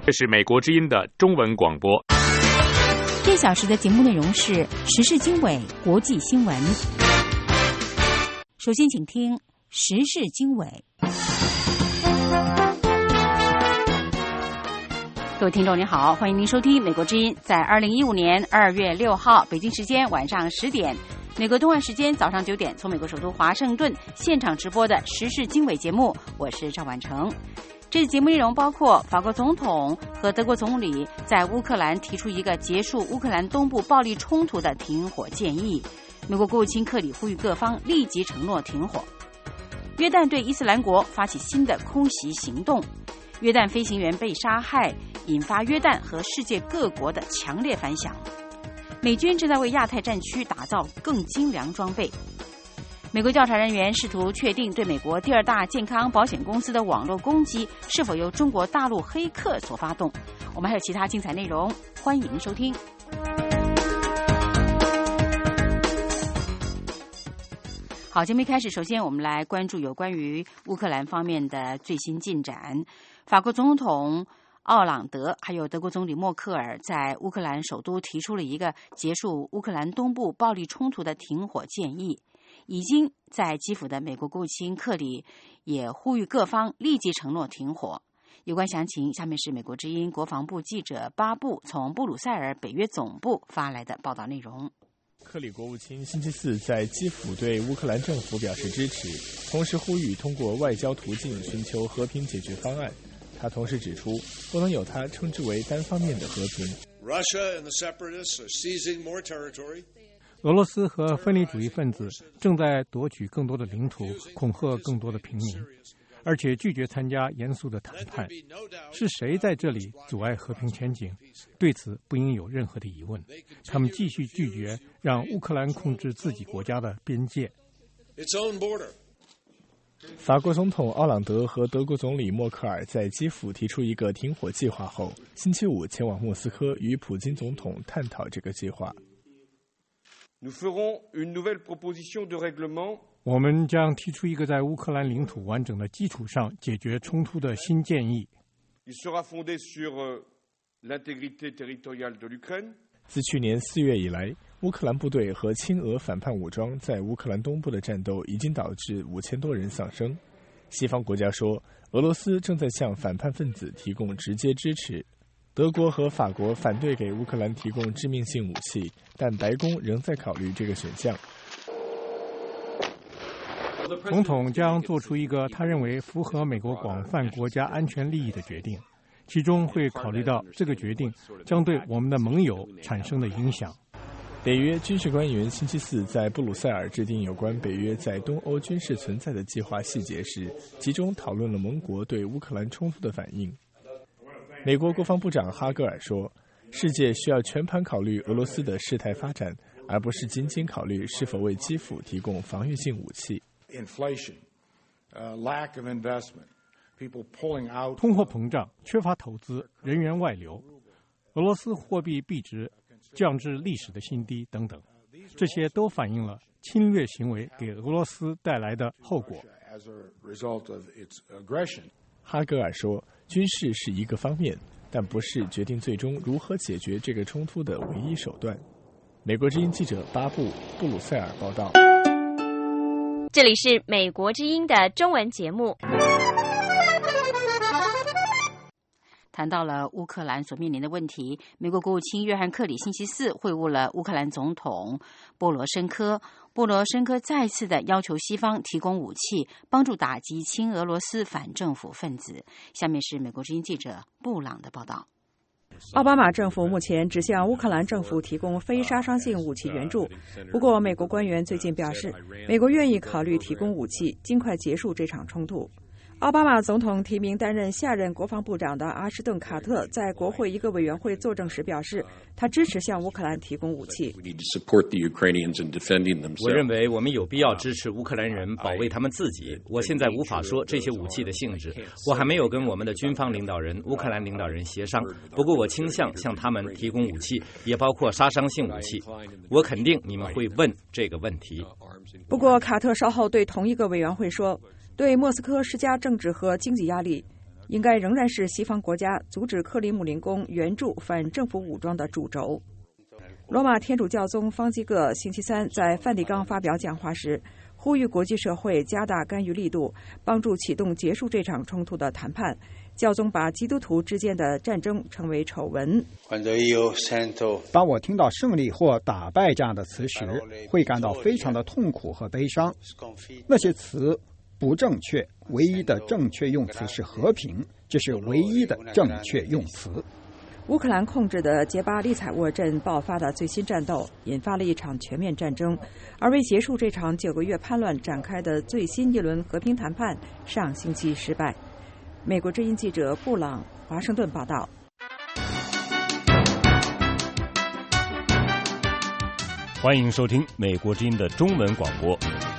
这是美国之音的中文广播。 这小时的节目内容是时事经纬国际新闻。首先请听时事经纬。各位听众您好，欢迎您收听美国之音在2015年2月6号北京时间晚上10点，美国东岸时间早上9点，从美国首都华盛顿现场直播的时事经纬节目，我是赵婉成。这次节目内容包括法国总统和德国总理在乌克兰提出一个结束乌克兰东部暴力冲突的停火建议，美国国务卿克里呼吁各方立即承诺停火。约旦对伊斯兰国发起新的空袭行动，约旦飞行员被杀害，引发约旦和世界各国的强烈反响。美军正在为亚太战区打造更精良装备。美国调查人员试图确定对美国第二大健康保险公司的网络攻击是否由中国大陆黑客所发动。我们还有其他精彩内容，欢迎收听。好，节目一开始，首先我们来关注有关于乌克兰方面的最新进展。法国总统奥朗德还有德国总理默克尔在乌克兰首都提出了一个结束乌克兰东部暴力冲突的停火建议。已经在基辅的美国国务卿克里也呼吁各方立即承诺停火。有关详情，下面是美国之音国防部记者巴布从布鲁塞尔北约总部发来的报道内容。 克里国务卿星期四在基辅对乌克兰政府表示支持，同时呼吁通过外交途径寻求和平解决方案。他同时指出，不能有他称之为单方面的和平。 俄罗斯和分离主义分子正在夺取更多的领土，恐吓更多的平民，而且拒绝参加严肃的谈判。是谁在这里阻碍和平前景？对此不应有任何的疑问。他们继续拒绝让乌克兰控制自己国家的边界。 法国总统奥朗德和德国总理默克尔在基辅提出一个停火计划后，星期五前往莫斯科与普京总统探讨这个计划。 我们将提出一个在乌克兰领土完整的基础上解决冲突的新建议。 自去年4月以来，乌克兰部队和亲俄反叛武装在乌克兰东部的战斗已经导致5000多人丧生。西方国家说，俄罗斯正在向反叛分子提供直接支持。德国和法国反对给乌克兰提供致命性武器，但白宫仍在考虑这个选项。 总统将做出一个他认为符合美国广泛国家安全利益的决定，其中会考虑到这个决定将对我们的盟友产生的影响。 北约军事官员星期四在布鲁塞尔制定有关北约在东欧军事存在的计划细节时，集中讨论了盟国对乌克兰冲突的反应。美国国防部长哈格尔说，世界需要全盘考虑俄罗斯的事态发展，而不是仅仅考虑是否为基辅提供防御性武器。 通货膨胀、缺乏投资、人员外流、俄罗斯货币币值降至历史的新低等等，这些都反映了侵略行为给俄罗斯带来的后果。 哈格尔说，军事是一个方面，但不是决定最终如何解决这个冲突的唯一手段。美国之音记者巴布，布鲁塞尔报道。 这里是美国之音的中文节目。 谈到了乌克兰所面临的问题，美国国务卿约翰克里星期四会晤了乌克兰总统波罗申科。波罗申科再次的要求西方提供武器，帮助打击亲俄罗斯反政府分子。下面是美国之音记者布朗的报道。 奥巴马政府目前只向乌克兰政府提供非杀伤性武器援助，不过美国官员最近表示，美国愿意考虑提供武器，尽快结束这场冲突。奥巴马总统提名担任下任国防部长的阿什顿·卡特在国会一个委员会作证时表示，他支持向乌克兰提供武器。 我认为我们有必要支持乌克兰人保卫他们自己。我现在无法说这些武器的性质，我还没有跟我们的军方领导人、乌克兰领导人协商。不过我倾向向他们提供武器，也包括杀伤性武器。我肯定你们会问这个问题。 不过卡特稍后对同一个委员会说，对莫斯科施加政治和经济压力， 应该仍然是西方国家阻止克里姆林宫援助反政府武装的主轴。罗马天主教宗方济各星期三在梵蒂冈发表讲话时，呼吁国际社会加大干预力度，帮助启动结束这场冲突的谈判。教宗把基督徒之间的战争称为丑闻。 当我听到胜利或打败这样的词时，会感到非常的痛苦和悲伤。那些词不正确，唯一的正确用词是和平，这是唯一的正确用词。 乌克兰控制的杰巴利采沃镇爆发的最新战斗，引发了一场全面战争，而为结束这场9个月叛乱展开的最新一轮和平谈判，上星期失败。美国之音记者布朗华盛顿报道。 欢迎收听美国之音的中文广播。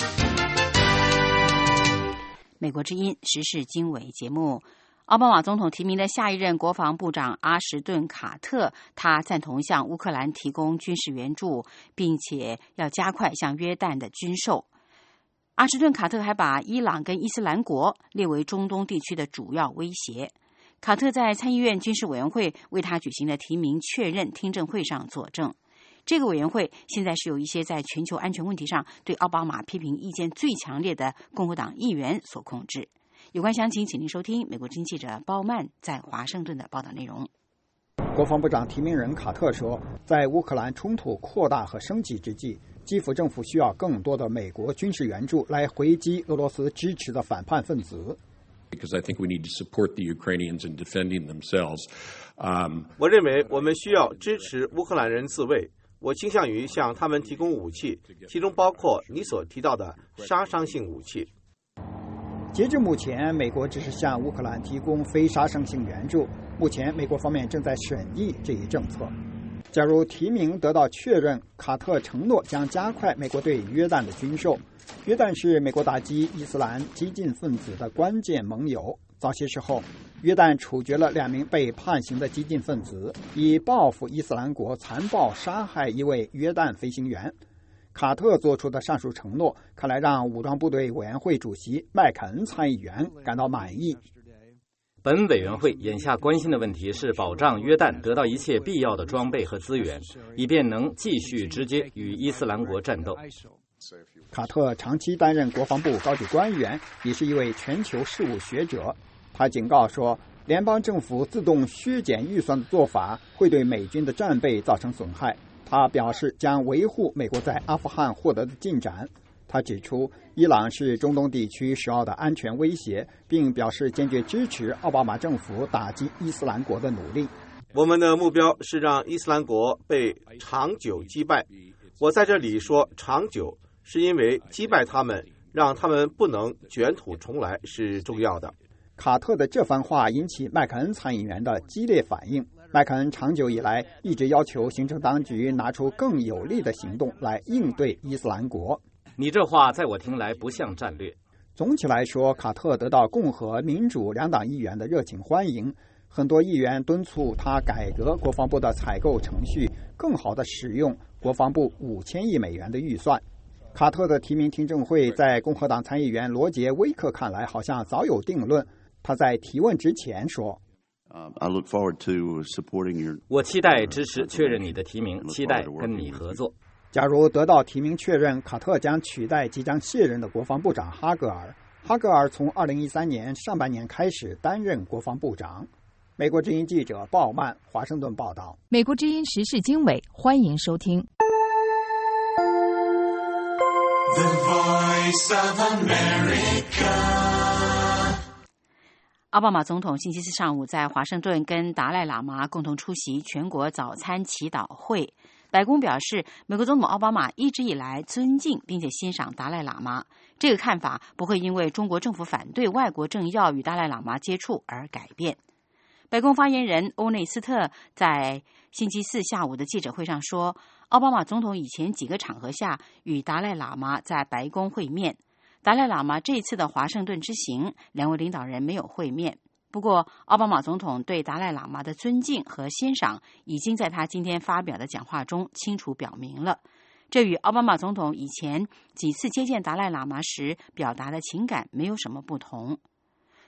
美国之音时事经纬节目。奥巴马总统提名的下一任国防部长阿什顿·卡特，他赞同向乌克兰提供军事援助，并且要加快向约旦的军售。阿什顿·卡特还把伊朗跟伊斯兰国列为中东地区的主要威胁。卡特在参议院军事委员会为他举行的提名确认听证会上作证。这个委员会现在是由一些在全球安全问题上对奥巴马批评意见最强烈的共和党议员所控制。有关详情，请您收听美国之音记者鲍曼在华盛顿的报道内容。 国防部长提名人卡特说，在乌克兰冲突扩大和升级之际，基辅政府需要更多的美国军事援助来回击俄罗斯支持的反叛分子。 Because I think we need to support the Ukrainians in defending themselves. 我认为我们需要支持乌克兰人自卫。我倾向于向他们提供武器，其中包括你所提到的杀伤性武器。 截至目前，美国只是向乌克兰提供非杀伤性援助。目前，美国方面正在审议这一政策。假如提名得到确认，卡特承诺将加快美国对约旦的军售。约旦是美国打击伊斯兰激进分子的关键盟友。早些时候，约旦处决了2名被判刑的激进分子，以报复伊斯兰国残暴杀害一位约旦飞行员。卡特做出的上述承诺，看来让武装部队委员会主席麦肯恩参议员感到满意。 本委员会眼下关心的问题是保障约旦得到一切必要的装备和资源，以便能继续直接与伊斯兰国战斗。 卡特长期担任国防部高级官员，也是一位全球事务学者。他警告说，联邦政府自动削减预算的做法会对美军的战备造成损害。他表示将维护美国在阿富汗获得的进展。他指出，伊朗是中东地区首要的安全威胁，并表示坚决支持奥巴马政府打击伊斯兰国的努力。 我们的目标是让伊斯兰国被长久击败。我在这里说长久，是因为击败他们，让他们不能卷土重来是重要的。 卡特的这番话引起麦肯恩参议员的激烈反应。麦肯恩长久以来一直要求行政当局拿出更有力的行动来应对伊斯兰国。 你这话在我听来不像战略。 总体来说，卡特得到共和、民主两党议员的热情欢迎。很多议员敦促他改革国防部的采购程序，更好地使用国防部5000亿美元的预算。卡特的提名听证会在共和党参议员罗杰·威克看来好像早有定论。他在提问之前说， 我期待支持确认你的提名，期待跟你合作。 假如得到提名确认，卡特将取代即将卸任的国防部长哈格尔。哈格尔从2013年上半年开始担任国防部长。美国之音记者鲍曼华盛顿报道。 美国之音时事经纬，欢迎收听。The Voice of America。奥巴马总统星期四上午在华盛顿跟达赖喇嘛共同出席全国早餐祈祷会。白宫表示，美国总统奥巴马一直以来尊敬并且欣赏达赖喇嘛，这个看法不会因为中国政府反对外国政要与达赖喇嘛接触而改变。白宫发言人欧内斯特在星期四下午的记者会上说，奥巴马总统以前几个场合下与达赖喇嘛在白宫会面。达赖喇嘛这次的华盛顿之行，两位领导人没有会面。不过，奥巴马总统对达赖喇嘛的尊敬和欣赏已经在他今天发表的讲话中清楚表明了。这与奥巴马总统以前几次接见达赖喇嘛时表达的情感没有什么不同。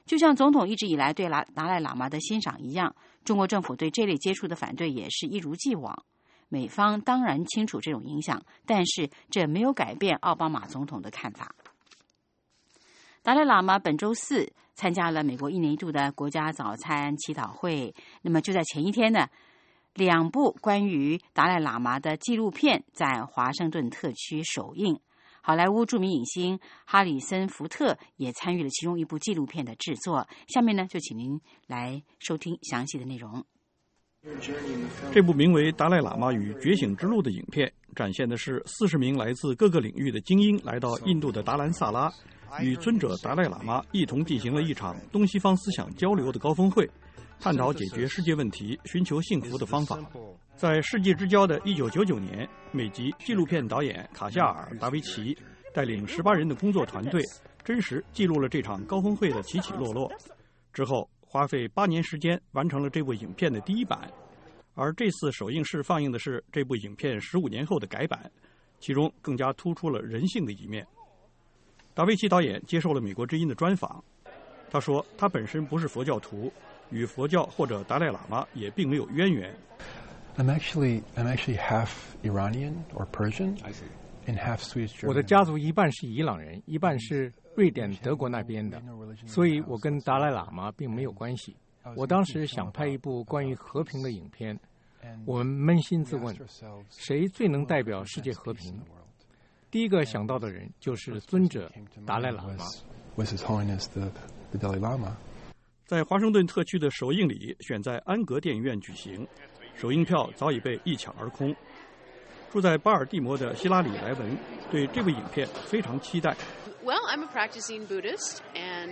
就像总统一直以来对达赖喇嘛的欣赏一样，中国政府对这类接触的反对也是一如既往。美方当然清楚这种影响，但是这没有改变奥巴马总统的看法。达赖喇嘛本周四参加了美国1年1度的国家早餐祈祷会。那么就在前一天呢，2部关于达赖喇嘛的纪录片在华盛顿特区首映。好莱坞著名影星哈里森·福特也参与了其中一部纪录片的制作。下面呢，就请您来收听详细的内容。 这部名为《达赖喇嘛与觉醒之路》的影片，展现的是40名来自各个领域的精英来到印度的达兰萨拉，与尊者达赖喇嘛一同进行了一场东西方思想交流的高峰会，探讨解决世界问题、寻求幸福的方法。在世纪之交的1999年，美籍纪录片导演卡夏尔·达维奇带领18人的工作团队，真实记录了这场高峰会的起起落落。之后花费8年时间完成了这部影片的第1版，而这次首映式放映的是这部影片15年后的改版，其中更加突出了人性的一面。达维奇导演接受了美国之音的专访，他说他本身不是佛教徒，与佛教或者达赖喇嘛也并没有渊源。 I'm actually half Iranian or Persian and half Swedish German. 我的家族一半是伊朗人，一半是瑞典、德国那边的，所以我跟达赖喇嘛并没有关系。我当时想拍一部关于和平的影片，我们扪心自问，谁最能代表世界和平？第一个想到的人就是尊者达赖喇嘛。 Was His Holiness the Dalai Lama? 在华盛顿特区的首映礼选在安格电影院举行，首映票早已被一抢而空。住在巴尔的摩的希拉里·莱文对这部影片非常期待。 Well, I'm a practicing Buddhist, and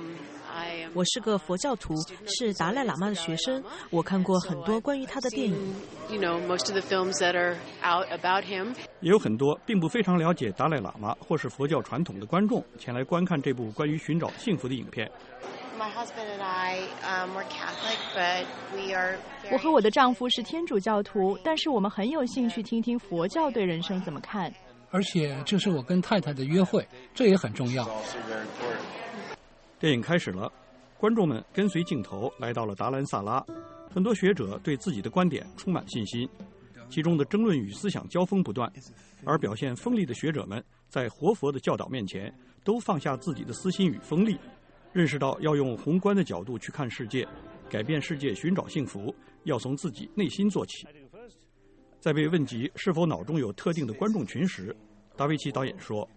I am. 我是个佛教徒，是达赖喇嘛的学生。我看过很多关于他的电影。 You know, most of the films that are out about him. 也有很多并不非常了解达赖喇嘛或是佛教传统的观众前来观看这部关于寻找幸福的影片。 My husband and I, we're Catholic, but we are. 我和我的丈夫是天主教徒，但是我们很有兴趣听听佛教对人生怎么看。 而且这是我跟太太的约会，这也很重要。 电影开始了，观众们跟随镜头来到了达兰萨拉，很多学者对自己的观点充满信心，其中的争论与思想交锋不断，而表现锋利的学者们在活佛的教导面前都放下自己的私心与锋利，认识到要用宏观的角度去看世界，改变世界，寻找幸福，要从自己内心做起。在被问及是否脑中有特定的观众群时，达维奇导演说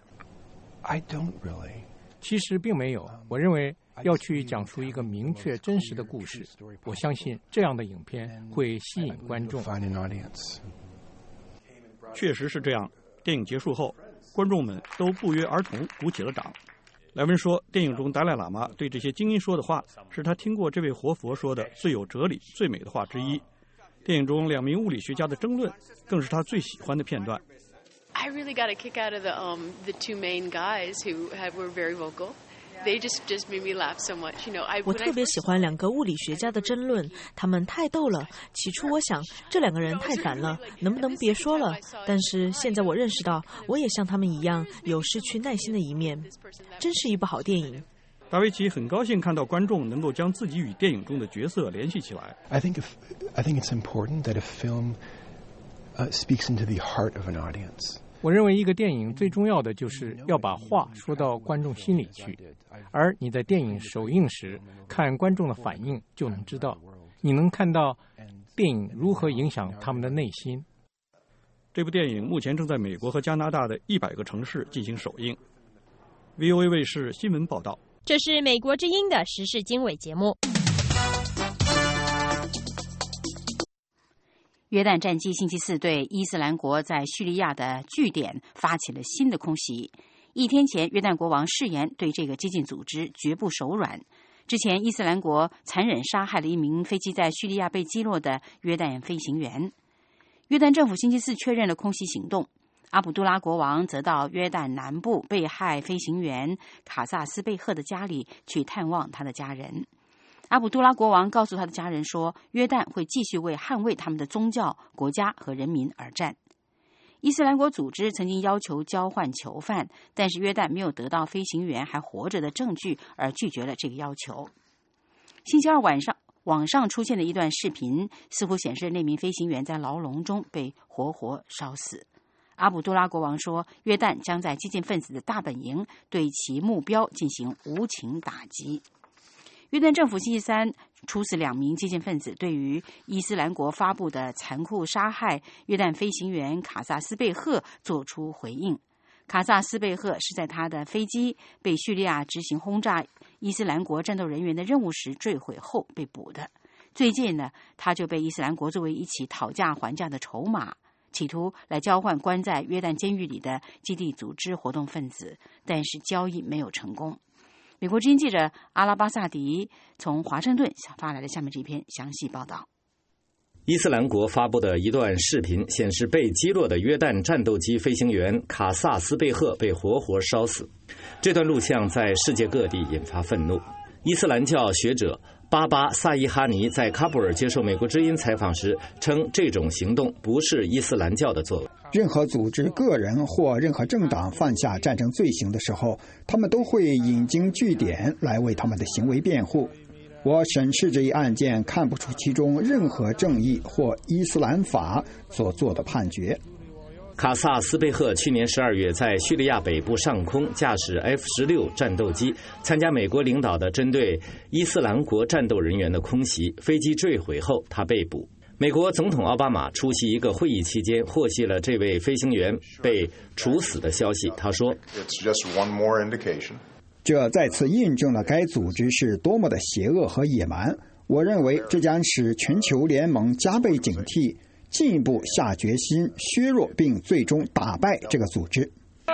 I don't really. 其实并没有，我认为要去讲述一个明确真实的故事，我相信这样的影片会吸引观众。 确实是这样，电影结束后观众们都不约而同鼓起了掌。莱文说，电影中达赖喇嘛对这些精英说的话是他听过这位活佛说的最有哲理最美的话之一。电影中2名物理学家的争论更是他最喜欢的片段。 I really got a kick out of the two main guys who were very vocal. They just made me laugh so much. You know, 我特别喜欢2个物理学家的争论，他们太逗了。起初我想这2个人太烦了，能不能别说了？但是现在我认识到，我也像他们一样有失去耐心的一面。真是一部好电影。 达维奇很高兴看到观众能够将自己与电影中的角色联系起来。 I think it's important that a film speaks into the heart of an audience. 我认为一个电影最重要的就是要把话说到观众心里去，而你在电影首映时看观众的反应，就能知道，你能看到电影如何影响他们的内心。 这部电影目前正在美国和加拿大的100个城市进行首映。VOA 卫视新闻报道。 这是美国之音的时事经纬节目。 约旦战机星期四对伊斯兰国在叙利亚的据点发起了新的空袭。1天前，约旦国王誓言对这个激进组织绝不手软。之前，伊斯兰国残忍杀害了1名飞机在叙利亚被击落的约旦飞行员。约旦政府星期四确认了空袭行动。阿卜杜拉国王则到约旦南部被害飞行员卡萨斯贝赫的家里去探望他的家人。阿卜杜拉国王告诉他的家人说，约旦会继续为捍卫他们的宗教、国家和人民而战。 伊斯兰国组织曾经要求交换囚犯，但是约旦没有得到飞行员还活着的证据，而拒绝了这个要求。星期二晚上，网上出现的一段视频，似乎显示那名飞行员在牢笼中被活活烧死。阿卜杜拉国王说，约旦将在激进分子的大本营对其目标进行无情打击。约旦政府星期三处死2名激进分子，对于伊斯兰国发布的残酷杀害约旦飞行员卡萨斯贝赫作出回应。卡萨斯贝赫是在他的飞机被叙利亚执行轰炸伊斯兰国战斗人员的任务时坠毁后被捕的。最近呢，他就被伊斯兰国作为一起讨价还价的筹码，企图来交换关在约旦监狱里的基地组织活动分子，但是交易没有成功。美国之音记者阿拉巴萨迪从华盛顿发来的下面这篇详细报道。 伊斯兰国发布的一段视频显示，被击落的约旦战斗机飞行员卡萨斯贝赫被活活烧死。这段录像在世界各地引发愤怒。伊斯兰教学者巴巴萨伊哈尼在喀布尔接受美国之音采访时称，这种行动不是伊斯兰教的作为。 任何组织、个人或任何政党犯下战争罪行的时候，他们都会引经据典来为他们的行为辩护。我审视这一案件，看不出其中任何正义或伊斯兰法所做的判决。 卡萨斯贝赫去年12月在叙利亚北部上空驾驶 F-16 战斗机参加美国领导的针对伊斯兰国战斗人员的空袭，飞机坠毁后他被捕。美国总统奥巴马出席一个会议期间获悉了这位飞行员被处死的消息。他说， 这再次印证了该组织是多么的邪恶和野蛮。我认为这将使全球联盟加倍警惕，进一步下决心削弱并最终打败这个组织。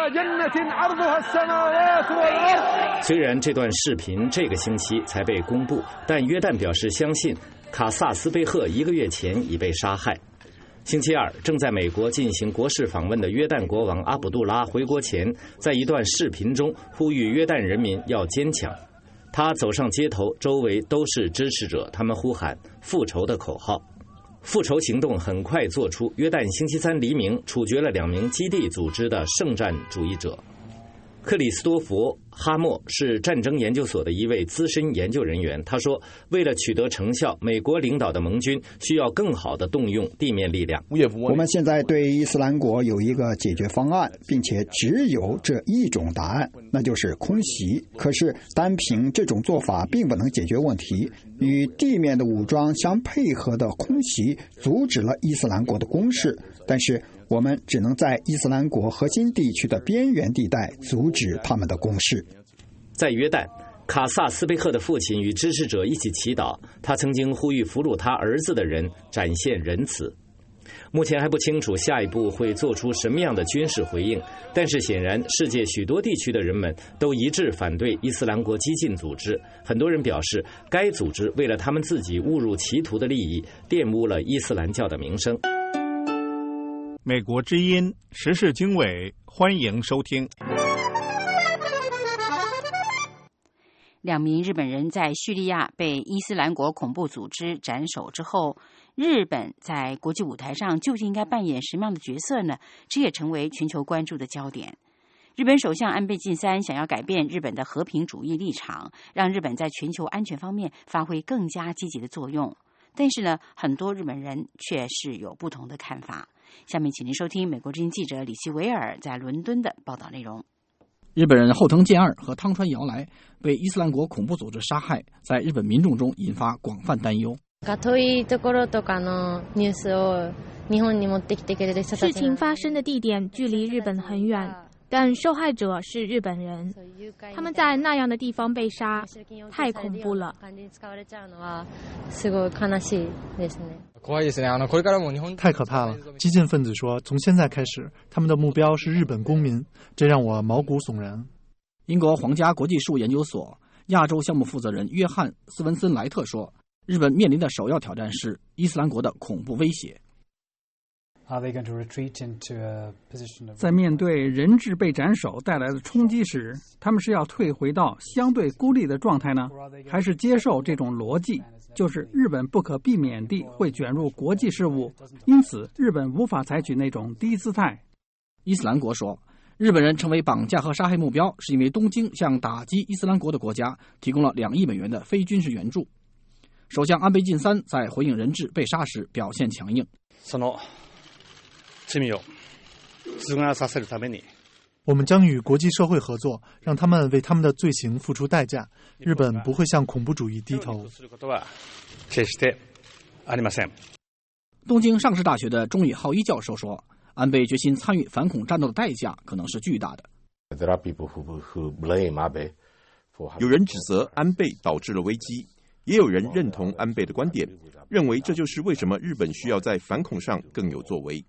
虽然这段视频这个星期才被公布，但约旦表示相信卡萨斯贝赫1个月前已被杀害。星期二，正在美国进行国事访问的约旦国王阿卜杜拉回国前，在一段视频中呼吁约旦人民要坚强。他走上街头，周围都是支持者，他们呼喊复仇的口号。复仇行动很快做出，约旦星期三黎明处决了2名基地组织的圣战主义者。克里斯多弗·哈默是战争研究所的一位资深研究人员。他说，为了取得成效，美国领导的盟军需要更好地动用地面力量。 我们现在对伊斯兰国有一个解决方案，并且只有这一种答案，那就是空袭。可是单凭这种做法并不能解决问题。与地面的武装相配合的空袭阻止了伊斯兰国的攻势，但是我们只能在伊斯兰国核心地区的边缘地带阻止他们的攻势。 在约旦，卡萨斯贝赫的父亲与支持者一起祈祷，他曾经呼吁俘虏他儿子的人展现仁慈。目前还不清楚下一步会做出什么样的军事回应，但是显然世界许多地区的人们都一致反对伊斯兰国激进组织。很多人表示，该组织为了他们自己误入歧途的利益，玷污了伊斯兰教的名声。 美国之音时事经纬，欢迎收听。 2名日本人在叙利亚被伊斯兰国恐怖组织斩首之后，日本在国际舞台上究竟应该扮演什么样的角色呢？这也成为全球关注的焦点。日本首相安倍晋三想要改变日本的和平主义立场，让日本在全球安全方面发挥更加积极的作用。但是呢，很多日本人却是有不同的看法。下面请您收听美国之音记者李希维尔在伦敦的报道内容。 日本人后藤健二和汤川遥来被伊斯兰国恐怖组织杀害，在日本民众中引发广泛担忧。 事情发生的地点距离日本很远，但受害者是日本人，他们在那样的地方被杀，太恐怖了。 太可怕了！激进分子说，从现在开始，他们的目标是日本公民，这让我毛骨悚然。 英国皇家国际事务研究所亚洲项目负责人约翰·斯文森莱特说，日本面临的首要挑战是伊斯兰国的恐怖威胁。 在面对人质被斩首带来的冲击时，他们是要退回到相对孤立的状态呢，还是接受这种逻辑，就是日本不可避免地会卷入国际事务，因此日本无法采取那种低姿态， 伊斯兰国说，日本人成为绑架和杀害目标，是因为东京向打击伊斯兰国的国家提供了2亿美元的非军事援助。首相安倍晋三在回应人质被杀时表现强硬。 我们将与国际社会合作，让他们为他们的罪行付出代价。日本不会向恐怖主义低头。 东京上市大学的中野浩一教授说，安倍决心参与反恐战斗的代价可能是巨大的。 有人指责安倍导致了危机，也有人认同安倍的观点，认为这就是为什么日本需要在反恐上更有作为。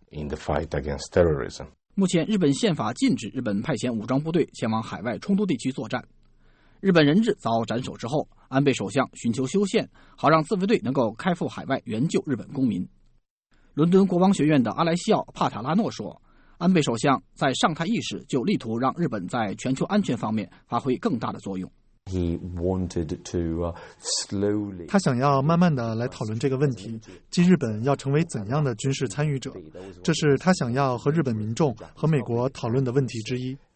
目前日本宪法禁止日本派遣武装部队前往海外冲突地区作战。日本人质遭斩首之后，安倍首相寻求修宪，好让自卫队能够开赴海外援救日本公民。伦敦国王学院的阿莱西奥·帕塔拉诺说，安倍首相在上台伊始就力图让日本在全球安全方面发挥更大的作用。 他想要慢慢的来讨论这个问题，即日本要成为怎样的军事参与者，这是他想要和日本民众和美国讨论的问题之一。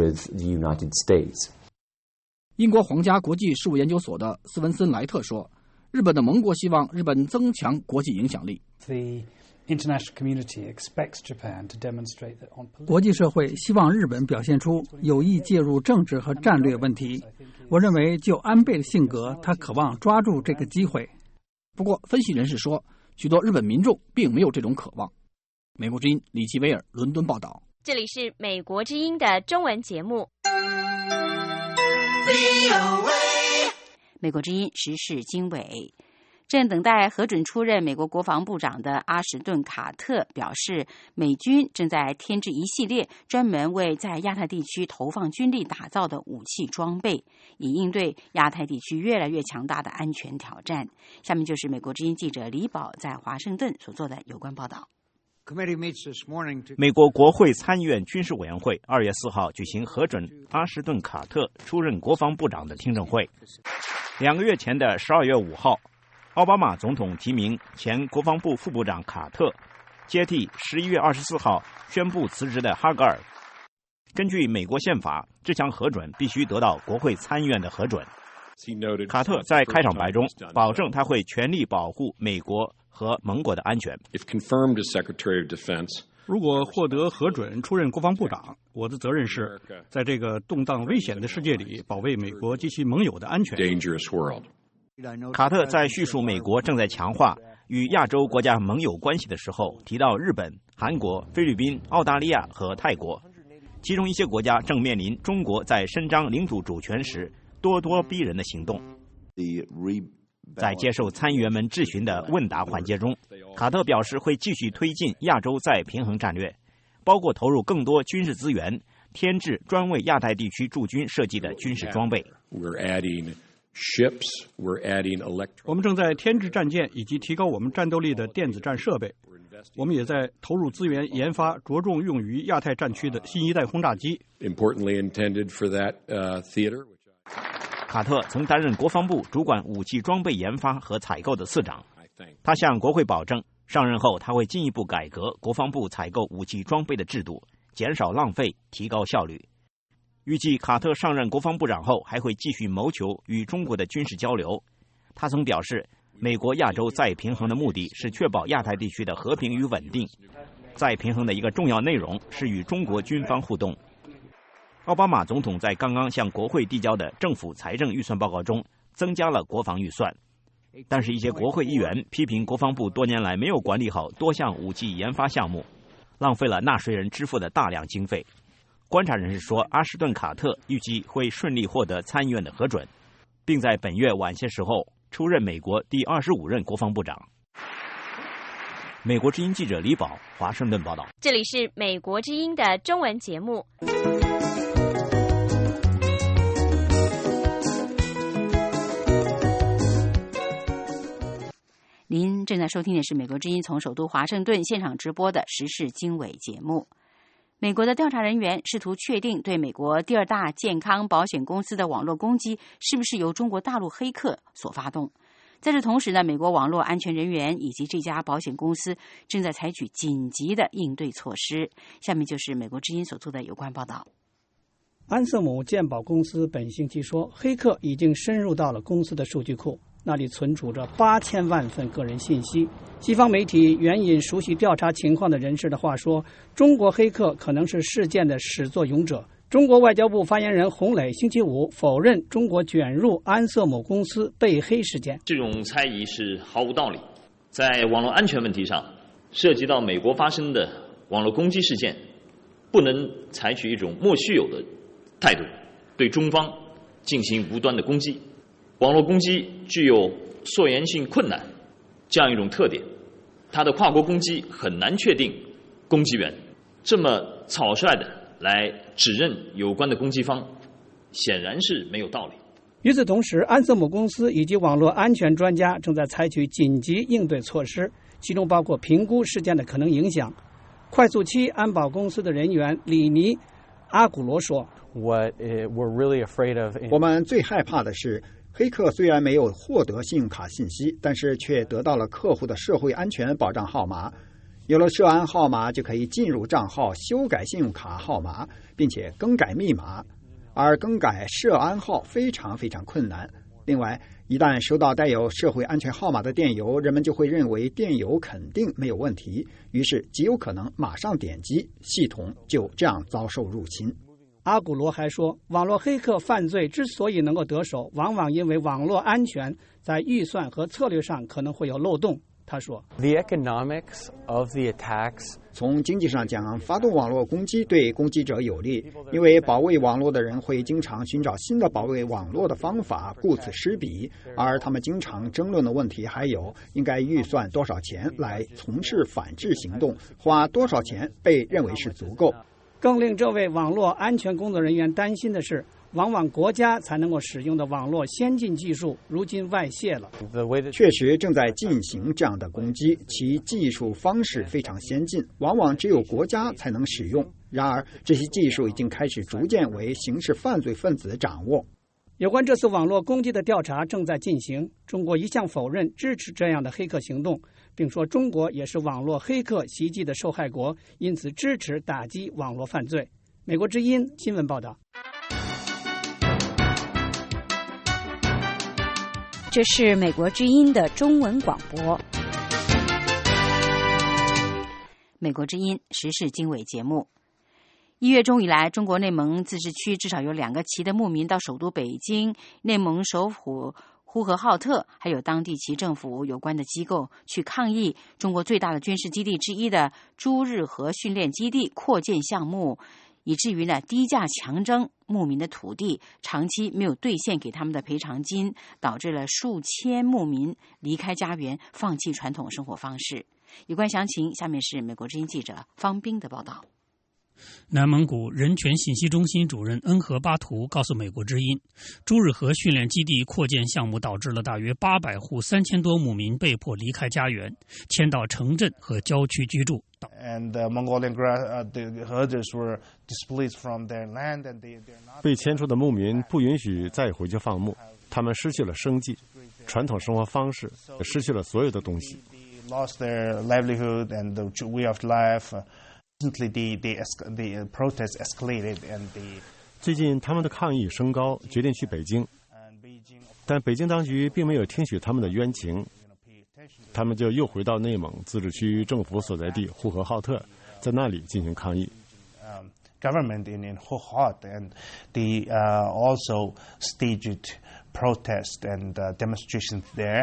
英国皇家国际事务研究所的斯文森莱特说，日本的盟国希望日本增强国际影响力。 国际社会希望日本表现出有意介入政治和战略问题。我认为就安倍的性格，他渴望抓住这个机会。 不过分析人士说，许多日本民众并没有这种渴望。美国之音李奇威尔伦敦报道。 这里是美国之音的中文节目。 美国之音时事经纬。正等待核准出任美国国防部长的阿什顿·卡特表示，美军正在添置一系列专门为在亚太地区投放军力打造的武器装备，以应对亚太地区越来越强大的安全挑战。下面就是美国之音记者李宝在华盛顿所做的有关报道。 美国国会参议院军事委员会2月4号举行核准阿什顿·卡特出任国防部长的听证会。2个月前的12月5号，奥巴马总统提名前国防部副部长卡特，接替11月24号宣布辞职的哈格尔。根据美国宪法，这项核准必须得到国会参议院的核准。卡特在开场白中保证他会全力保护美国和盟国的安全。 如果获得核准出任国防部长，我的责任是在这个动荡危险的世界里保卫美国及其盟友的安全。 卡特在叙述美国正在强化与亚洲国家盟友关系的时候，提到日本、韩国、菲律宾、澳大利亚和泰国，其中一些国家正面临中国在伸张领土主权时咄咄逼人的行动。在接受参议员们质询的问答环节中，卡特表示会继续推进亚洲再平衡战略，包括投入更多军事资源，添置专为亚太地区驻军设计的军事装备。 我们正在添置战舰以及提高我们战斗力的电子战设备。我们也在投入资源研发着重用于亚太战区的新一代轰炸机。 卡特曾担任国防部主管武器装备研发和采购的次长。他向国会保证，上任后他会进一步改革国防部采购武器装备的制度，减少浪费，提高效率。预计卡特上任国防部长后，还会继续谋求与中国的军事交流。他曾表示，美国亚洲再平衡的目的是确保亚太地区的和平与稳定。再平衡的一个重要内容是与中国军方互动。奥巴马总统在刚刚向国会递交的政府财政预算报告中增加了国防预算，但是一些国会议员批评国防部多年来没有管理好多项武器研发项目，浪费了纳税人支付的大量经费。观察人士说，阿什顿·卡特预计会顺利获得参议院的核准，并在本月晚些时候出任美国第25任国防部长。美国之音记者李宝，华盛顿报道。 这里是美国之音的中文节目。 您正在收听的是美国之音从首都华盛顿现场直播的时事经纬节目。美国的调查人员试图确定对美国第二大健康保险公司的网络攻击是不是由中国大陆黑客所发动。 在这同时呢，美国网络安全人员以及这家保险公司正在采取紧急的应对措施。下面就是美国之音所做的有关报道。 安瑟姆健保公司本星期说，黑客已经深入到了公司的数据库，那里存储着8000万份个人信息。西方媒体援引熟悉调查情况的人士的话说，中国黑客可能是事件的始作俑者。中国外交部发言人洪磊星期五否认中国卷入安瑟姆公司被黑事件。 这种猜疑是毫无道理。在网络安全问题上，涉及到美国发生的网络攻击事件，不能采取一种莫须有的态度对中方进行无端的攻击。网络攻击具有溯源性困难这样一种特点，它的跨国攻击很难确定攻击源，这么草率的来指认有关的攻击方，显然是没有道理。 与此同时，安瑟姆公司以及网络安全专家正在采取紧急应对措施，其中包括评估事件的可能影响。快速期安保公司的人员里尼·阿古罗说， 我们最害怕的是，黑客虽然没有获得信用卡信息，但是却得到了客户的社会安全保障号码。有了涉安号码，就可以进入账号修改信用卡号码，并且更改密码，而更改涉安号非常困难。另外，一旦收到带有社会安全号码的电邮，人们就会认为电邮肯定没有问题，于是极有可能马上点击，系统就这样遭受入侵。 阿古罗还说，网络黑客犯罪之所以能够得手，往往因为网络安全在预算和策略上可能会有漏洞。他说， 从经济上讲，发动网络攻击对攻击者有利，因为保卫网络的人会经常寻找新的保卫网络的方法，顾此失彼，而他们经常争论的问题还有应该预算多少钱来从事反制行动，花多少钱被认为是足够。 更令这位网络安全工作人员担心的是，往往国家才能够使用的网络先进技术如今外泄了。 确实正在进行这样的攻击，其技术方式非常先进，往往只有国家才能使用。然而这些技术已经开始逐渐为刑事犯罪分子掌握。 有关这次网络攻击的调查正在进行，中国一向否认支持这样的黑客行动，并说中国也是网络黑客袭击的受害国，因此支持打击网络犯罪。美国之音新闻报道。 这是美国之音的中文广播。美国之音时事经纬节目。1月中以来，中国内蒙自治区至少有2个旗的牧民到首都北京、内蒙首府呼和浩特，还有当地旗政府有关的机构去抗议中国最大的军事基地之一的朱日和训练基地扩建项目，以至于呢低价强征牧民的土地，长期没有兑现给他们的赔偿金，导致了数千牧民离开家园，放弃传统生活方式。有关详情，下面是美国之音记者方斌的报道。 南蒙古人权信息中心主任恩和巴图告诉美国之音，朱日和训练基地扩建项目导致了大约800户3000多牧民被迫离开家园，迁到城镇和郊区居住。 被迁出的牧民不允许再回去放牧，他们失去了生计、传统生活方式，失去了所有的东西。最近他们的抗议升高，决定去北京，但北京当局并没有听取他们的冤情，他们就又回到内蒙自治区政府所在地呼和浩特，在那里进行抗议。 Government in Hohhot and they also staged protests and demonstrations there.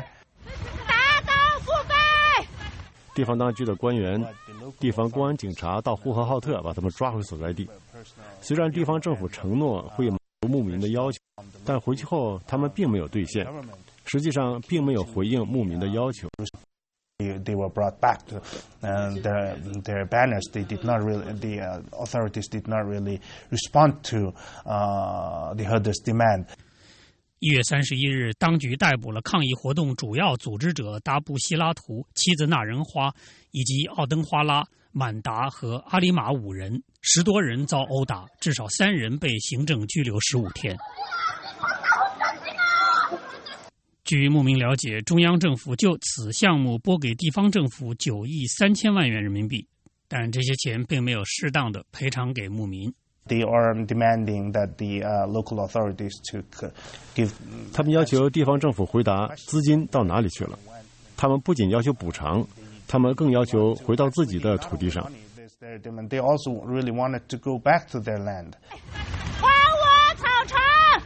地方当局的官员、地方公安警察到呼和浩特把他们抓回所在地。虽然地方政府承诺会满足牧民的要求，但回去后他们并没有兑现，实际上并没有回应牧民的要求。 They were brought back to their banners. They did not really. The authorities did not really respond to the herders' demand. 1月31日，当局逮捕了抗议活动主要组织者达布希拉图、妻子纳仁花以及奥登花拉、满达和阿里马5人，10多人遭殴打，至少3人被行政拘留15天。 据牧民了解，中央政府就此项目拨给地方政府9亿3千万元人民币，但这些钱并没有适当的赔偿给牧民。 They are demanding that the local authorities to give. 他们要求地方政府回答资金到哪里去了。他们不仅要求补偿，他们更要求回到自己的土地上。 They also really wanted to go back to their land. 还我草场！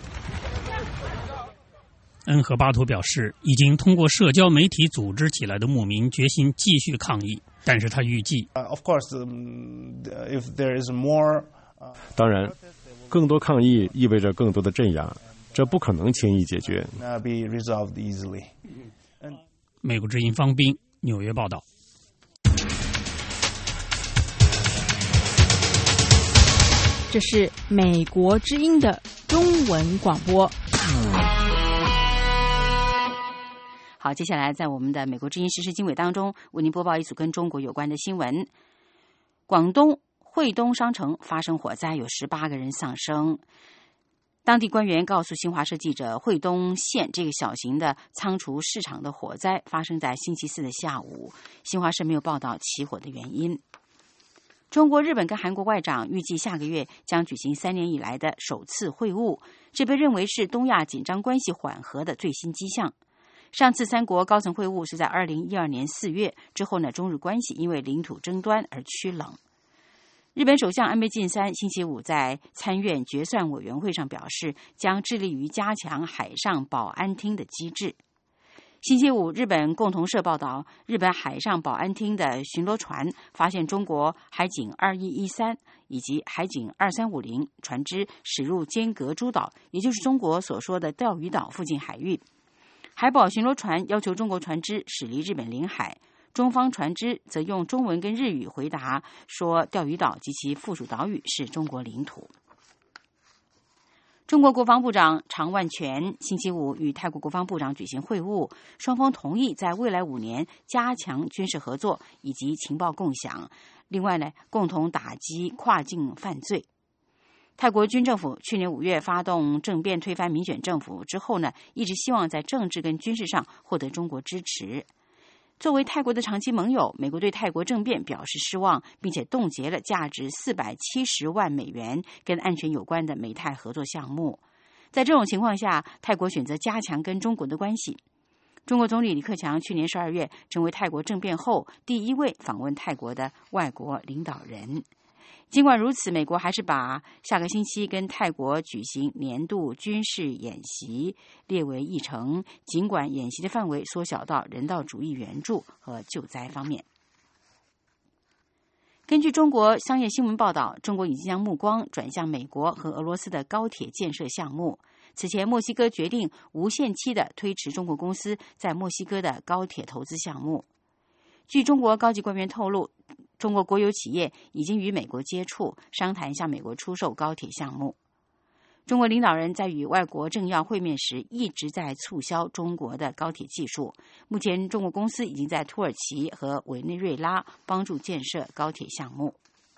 恩和巴图表示，已经通过社交媒体组织起来的牧民决心继续抗议，但是他预计 Of course, if there is more. 当然，更多抗议意味着更多的镇压，这不可能轻易解决。 Be resolved easily. 美国之音方斌纽约报道。 这是美国之音的中文广播。 好，接下来在我们的美国之音时事经纬当中，为您播报一组跟中国有关的新闻。广东惠东商城发生火灾，有18个人丧生。当地官员告诉新华社记者，惠东县这个小型的仓储市场的火灾发生在星期4的下午。新华社没有报道起火的原因。中国、日本跟韩国外长预计下个月将举行3年以来的首次会晤，这被认为是东亚紧张关系缓和的最新迹象。上次3国高层会晤是在2012年4月，之后呢，中日关系因为领土争端而趋冷。日本首相安倍晋三星期5在参院决算委员会上表示，将致力于加强海上保安厅的机制。星期5，日本共同社报道，日本海上保安厅的巡逻船发现中国海警2113以及海警2350船只驶入尖阁诸岛，也就是中国所说的钓鱼岛附近海域。海保巡逻船要求中国船只驶离日本领海，中方船只则用中文跟日语回答说，钓鱼岛及其附属岛屿是中国领土。中国国防部长常万全星期5与泰国国防部长举行会晤，双方同意在未来5年加强军事合作以及情报共享，另外呢，共同打击跨境犯罪。泰国军政府去年5月发动政变推翻民选政府之后呢，一直希望在政治跟军事上获得中国支持。作为泰国的长期盟友，美国对泰国政变表示失望，并且冻结了价值470万美元跟安全有关的美泰合作项目。在这种情况下，泰国选择加强跟中国的关系。中国总理李克强去年12月成为泰国政变后第1位访问泰国的外国领导人。尽管如此，美国还是把下个星期跟泰国举行年度军事演习列为议程，尽管演习的范围缩小到人道主义援助和救灾方面。根据中国商业新闻报道，中国已经将目光转向美国和俄罗斯的高铁建设项目。此前，墨西哥决定无限期的推迟中国公司在墨西哥的高铁投资项目。据中国高级官员透露，中国国有企业已经与美国接触，商谈向美国出售高铁项目。中国领导人在与外国政要会面时一直在促销中国的高铁技术。目前，中国公司已经在土耳其和委内瑞拉帮助建设高铁项目。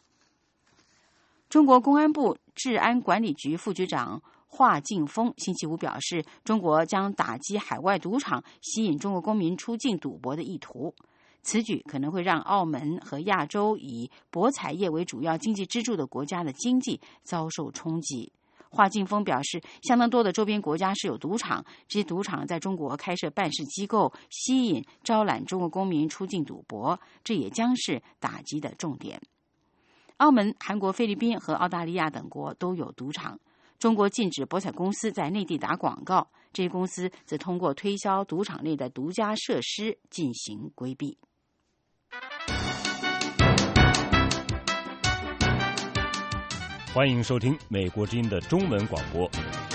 中国公安部治安管理局副局长华敬峰星期5表示，中国将打击海外赌场吸引中国公民出境赌博的意图。此举可能会让澳门和亚洲以博彩业为主要经济支柱的国家的经济遭受冲击。华敬峰表示，相当多的周边国家是有赌场，这些赌场在中国开设办事机构，吸引招揽中国公民出境赌博，这也将是打击的重点。澳门、韩国、菲律宾和澳大利亚等国都有赌场。中国禁止博彩公司在内地打广告，这些公司则通过推销赌场内的独家设施进行规避。 欢迎收听美国之音的中文广播。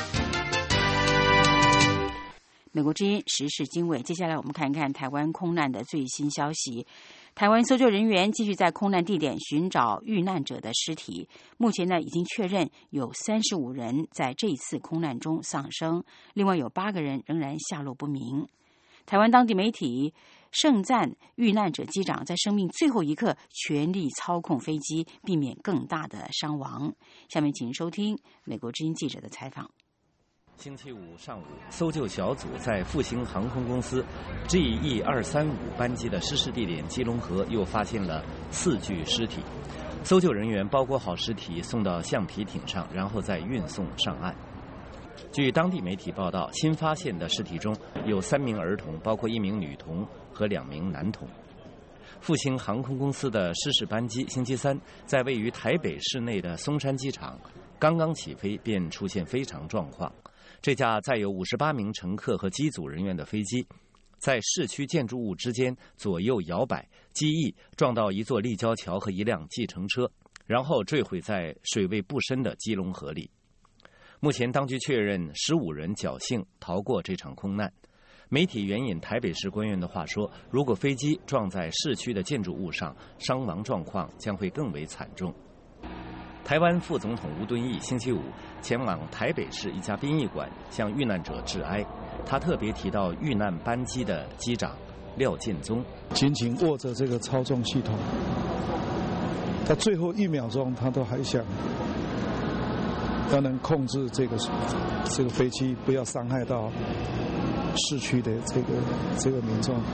美国之音时事经纬，接下来我们看看台湾空难的最新消息。台湾搜救人员继续在空难地点寻找遇难者的尸体，目前呢已经确认有35人在这一次空难中丧生，另外有8个人仍然下落不明。台湾当地媒体盛赞遇难者机长在生命最后一刻全力操控飞机，避免更大的伤亡。下面请收听美国之音记者的采访。 星期五上午，搜救小组在复兴航空公司 GE235 班机的失事地点基隆河又发现了4具尸体。搜救人员包裹好尸体送到橡皮艇上，然后再运送上岸。据当地媒体报道，新发现的尸体中有3名儿童，包括1名女童和2名男童。复兴航空公司的失事班机星期三在位于台北市内的松山机场刚刚起飞，便出现非常状况。这架载有58名乘客和机组人员的飞机，在市区建筑物之间左右摇摆，机翼撞到一座立交桥和一辆计程车，然后坠毁在水位不深的基隆河里。目前当局确认15人侥幸逃过这场空难。媒体援引台北市官员的话说，如果飞机撞在市区的建筑物上，伤亡状况将会更为惨重。台湾副总统吴敦义星期五前往台北市一家殡仪馆向遇难者致哀，他特别提到遇难班机的机长廖建宗， 紧紧握着这个操纵系统，他最后1秒钟他都还想要能控制这个飞机不要伤害到市区的这个民众，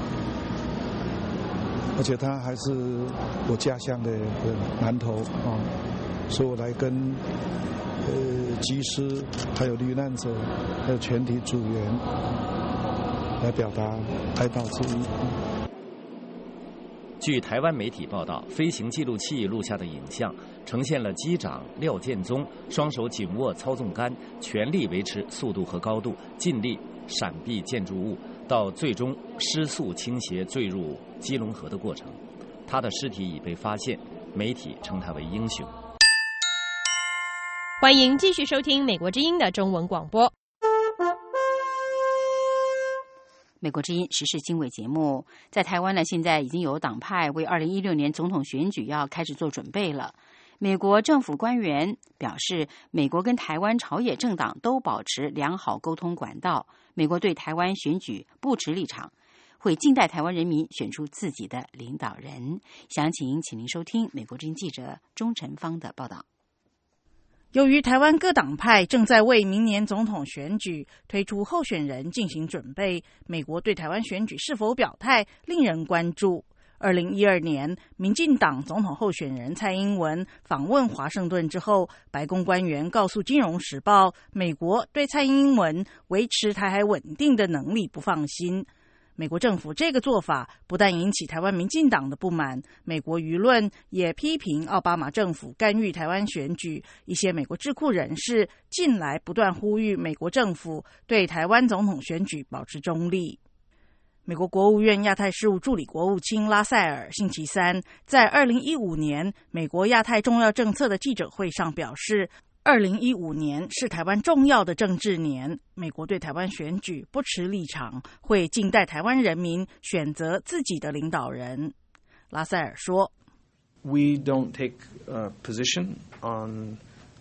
而且他还是我家乡的南投啊，所以我来跟机师还有罹难者还有全体组员来表达哀悼之意。 据台湾媒体报道，飞行记录器录下的影像呈现了机长廖建宗双手紧握操纵杆，全力维持速度和高度，尽力闪避建筑物，到最终失速倾斜坠入基隆河的过程。他的尸体已被发现，媒体称他为英雄。 欢迎继续收听美国之音的中文广播。 美国之音时事经纬节目，在台湾呢，现在已经有党派为2016年总统选举要开始做准备了。美国政府官员表示，美国跟台湾朝野政党都保持良好沟通管道，美国对台湾选举不持立场，会静待台湾人民选出自己的领导人。详情请您收听美国之音记者钟晨芳的报道。 由于台湾各党派正在为明年总统选举推出候选人进行准备，美国对台湾选举是否表态令人关注。2012年，民进党总统候选人蔡英文访问华盛顿之后，白宫官员告诉《金融时报》，美国对蔡英文维持台海稳定的能力不放心。美国政府这个做法不但引起台湾民进党的不满，美国舆论也批评奥巴马政府干预台湾选举。一些美国智库人士近来不断呼吁美国政府对台湾总统选举保持中立。美国国务院亚太事务助理国务卿拉塞尔星期三在2015年美国亚太重要政策的记者会上表示，2015年是台湾重要的政治年，美国对台湾选举不持立场，会静待台湾人民选择自己的领导人。拉塞尔说 ：“We don't take a position on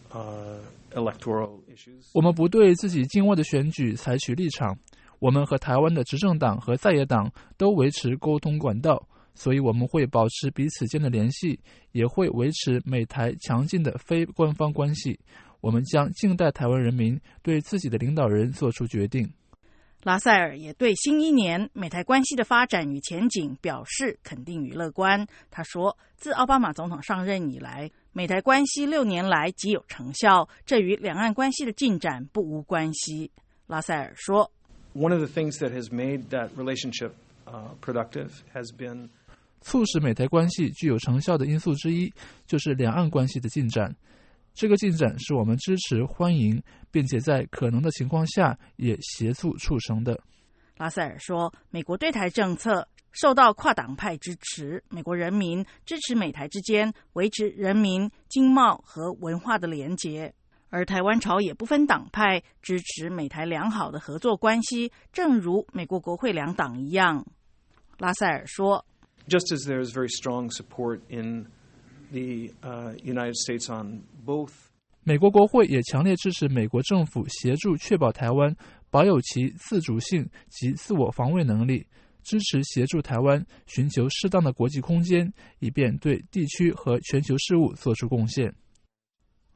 electoral issues。 我们不对自己境外的选举采取立场。我们和台湾的执政党和在野党都维持沟通管道，所以我们会保持彼此间的联系，也会维持美台强劲的非官方关系。我们将静待台湾人民对自己的领导人做出决定。” 拉塞尔也对新一年美台关系的发展与前景表示肯定与乐观。他说，自奥巴马总统上任以来，美台关系6年来极有成效，这与两岸关系的进展不无关系。拉塞尔说 ，One of the things that has made that relationship productive has been 促使美台关系具有成效的因素之一，就是两岸关系的进展。这个进展是我们支持、欢迎，并且在可能的情况下也协助促成的。 拉塞尔说，美国对台政策受到跨党派支持，美国人民支持美台之间维持人民、经贸和文化的连结。而台湾朝野不分党派支持美台良好的合作关系，正如美国国会两党一样。拉塞尔说 ，Just as there is very strong support in the United States on both， 美国国会也强烈支持美国政府协助确保台湾保有其自主性及自我防卫能力，支持协助台湾寻求适当的国际空间，以便对地区和全球事务做出贡献。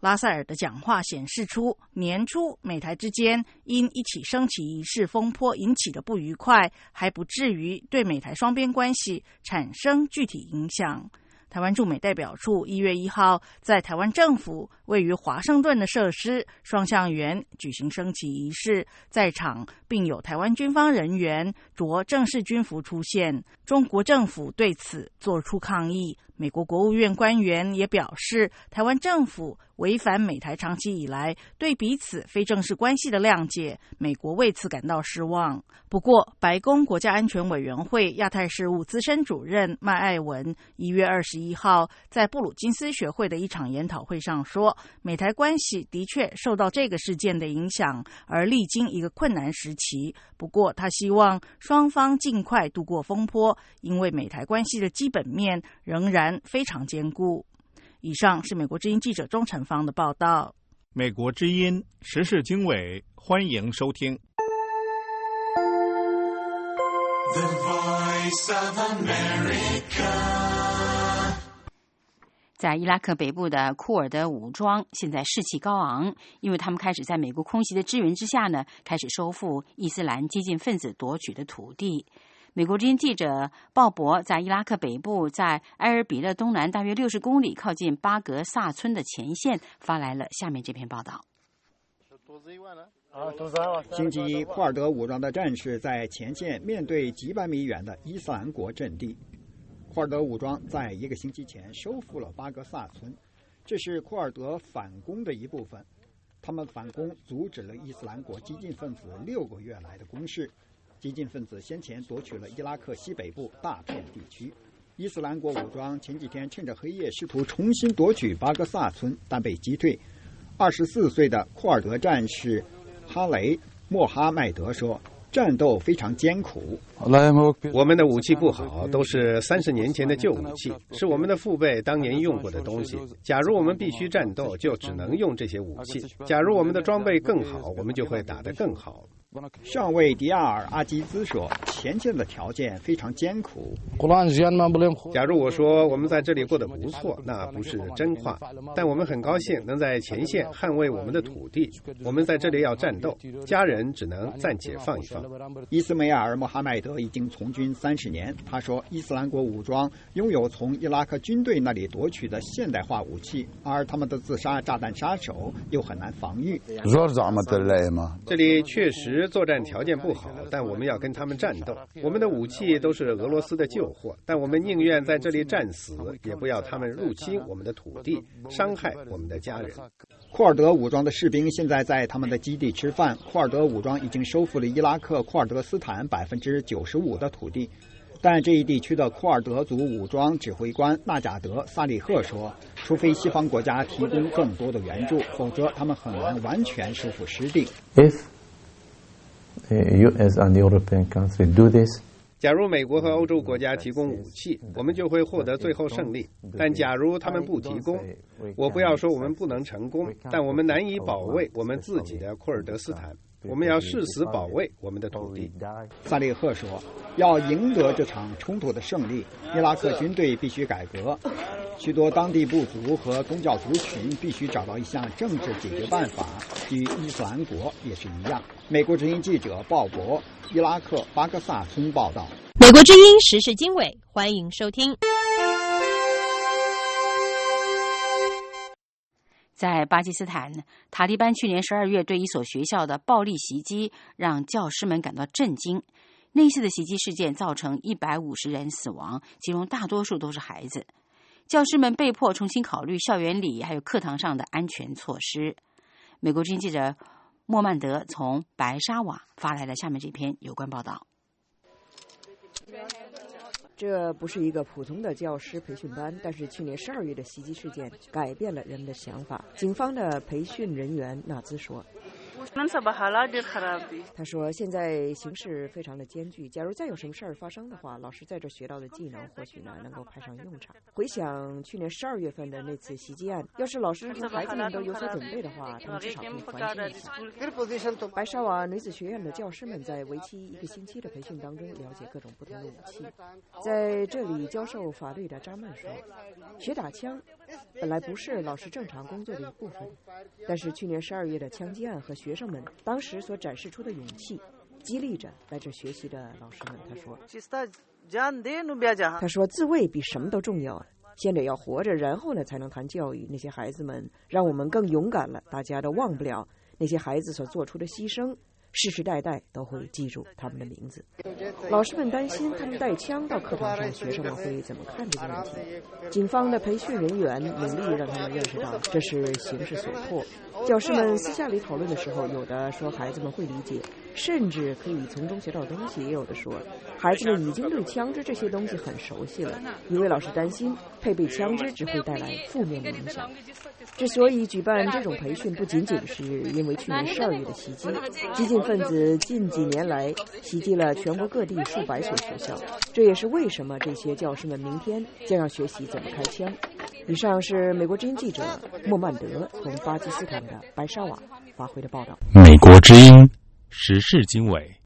拉塞尔的讲话显示出，年初美台之间因一起升旗仪式风波引起的不愉快，还不至于对美台双边关系产生具体影响。台湾驻美代表处1月1号在台湾政府位于华盛顿的设施双橡园举行升旗仪式，在场并有台湾军方人员着正式军服出现。中国政府对此作出抗议。美国国务院官员也表示，台湾政府违反美台长期以来对彼此非正式关系的谅解，美国为此感到失望。不过，白宫国家安全委员会亚太事务资深主任麦艾文1月21号在布鲁金斯学会的一场研讨会上说，美台关系的确受到这个事件的影响，而历经一个困难时期。不过，他希望双方尽快度过风波，因为美台关系的基本面仍然非常坚固。以上是美国之音记者钟成芳的报道。 美国之音时事经纬，欢迎收听。 The Voice of America。 在伊拉克北部的库尔德武装现在士气高昂，因为他们开始在美国空袭的支援之下呢，开始收复伊斯兰激进分子夺取的土地。美国之音记者鲍勃在伊拉克北部，在埃尔比勒东南大约60公里，靠近巴格萨村的前线，发来了下面这篇报道。 星期一，库尔德武装的战士在前线面对几百米远的伊斯兰国阵地。库尔德武装在1个星期前收复了巴格萨村，这是库尔德反攻的一部分。他们反攻阻止了伊斯兰国激进分子6个月来的攻势。激进分子先前夺取了伊拉克西北部大片地区。伊斯兰国武装前几天趁着黑夜试图重新夺取巴格萨村，但被击退。24岁的库尔德战士哈雷·莫哈迈德说，战斗非常艰苦。 我们的武器不好，都是30年前的旧武器，是我们的父辈当年用过的东西。假如我们必须战斗，就只能用这些武器。假如我们的装备更好，我们就会打得更好。 上尉迪亚尔·阿基兹说，前线的条件非常艰苦。 假如我说我们在这里过得不错，那不是真话，但我们很高兴能在前线捍卫我们的土地。我们在这里要战斗，家人只能暂且放一放。 伊斯梅尔·穆罕迈德已经从军30年，他说，伊斯兰国武装拥有从伊拉克军队那里夺取的现代化武器，而他们的自杀炸弹杀手又很难防御。 这里确实作战条件不好，但我们要跟他们战斗。我们的武器都是俄罗斯的旧货，但我们宁愿在这里战死，也不要他们入侵我们的土地，伤害我们的家人。 库尔德武装的士兵现在在他们的基地吃饭。库尔德武装已经收复了伊拉克库尔德斯坦95%的土地，但这一地区的库尔德族武装指挥官纳贾德·萨利赫说，除非西方国家提供更多的援助，否则他们很难完全收复失地。 US and European countries do this. 假如美国和欧洲国家提供武器，我们就会获得最后胜利。但假如他们不提供，我不要说我们不能成功，但我们难以保卫我们自己的库尔德斯坦。我们要誓死保卫我们的土地。 萨利赫说，要赢得这场冲突的胜利，伊拉克军队必须改革，许多当地部族和宗教族群必须找到一项政治解决办法，与伊斯兰国也是一样。美国之音记者鲍勃，伊拉克巴格萨村报道。 美国之音时事经纬，欢迎收听。 在巴基斯坦，塔利班去年12月对一所学校的暴力袭击让教师们感到震惊。那次的袭击事件造成150人死亡，其中大多数都是孩子。教师们被迫重新考虑校园里还有课堂上的安全措施。美国之音记者莫曼德从白沙瓦发来了下面这篇有关报道。 这不是一个普通的教师培训班，但是去年12月的袭击事件改变了人们的想法。警方的培训人员纳兹说， 他说现在形势非常的艰巨，假如再有什么事儿发生的话，老师在这学到的技能或许呢能够派上用场。回想去年12月份的那次袭击案，要是老师和孩子们都有所准备的话，他们至少可以还心一下。白沙瓦女子学院的教师们在为期1个星期的培训当中了解各种不同的武器。在这里教授法律的扎曼说，学打枪本来不是老师正常工作的一部分，但是去年12月的枪击案和学生们当时所展示出的勇气，激励着来这学习的老师们。他说自卫比什么都重要，先得要活着，然后呢才能谈教育。那些孩子们让我们更勇敢了，大家都忘不了那些孩子所做出的牺牲，世世代代都会记住他们的名字。老师们担心他们带枪到课堂上，学生们会怎么看这个问题。警方的培训人员努力让他们认识到这是形势所迫。教师们私下里讨论的时候，有的说孩子们会理解，甚至可以从中学到东西，也有的说孩子们已经对枪支这些东西很熟悉了，因为老师担心配备枪支只会带来负面的影响。之所以举办这种培训，不仅仅是因为去年12月的袭击，激进分子近几年来袭击了全国各地数百所学校，这也是为什么这些教师们明天将要学习怎么开枪。以上是美国之音记者莫曼德从巴基斯坦的白沙瓦发回的报道。 美国之音时事经纬。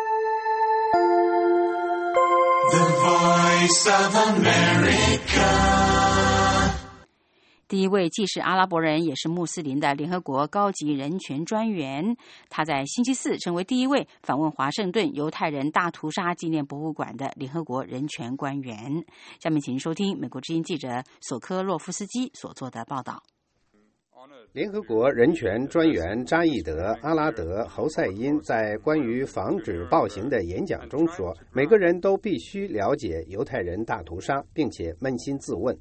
The Voice of America。 第一位既是阿拉伯人也是穆斯林的联合国高级人权专员，他在星期四成为第一位访问华盛顿犹太人大屠杀纪念博物馆的联合国人权官员。下面请收听美国之音记者索科洛夫斯基所做的报道。 联合国人权专员扎伊德·阿拉德·侯赛因在关于防止暴行的演讲中说，每个人都必须了解犹太人大屠杀，并且扪心自问，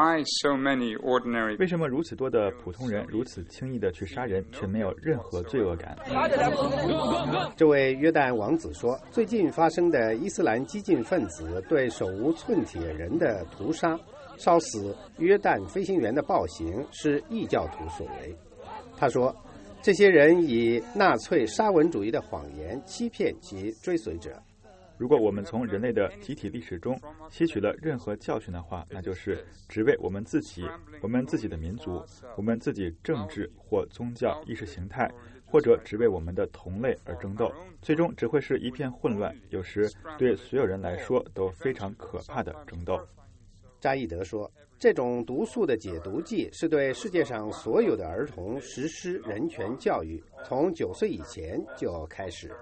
为什么如此多的普通人如此轻易地去杀人，却没有任何罪恶感？ 这位约旦王子说，最近发生的伊斯兰激进分子对手无寸铁人的屠杀，烧死约旦飞行员的暴行是异教徒所为。他说，这些人以纳粹沙文主义的谎言欺骗其追随者。 如果我们从人类的集体历史中吸取了任何教训的话，那就是只为我们自己、我们自己的民族、我们自己政治或宗教意识形态，或者只为我们的同类而争斗，最终只会是一片混乱，有时对所有人来说都非常可怕的争斗。 扎伊德说，这种毒素的解毒剂是对世界上所有的儿童实施人权教育，从9岁以前就开始。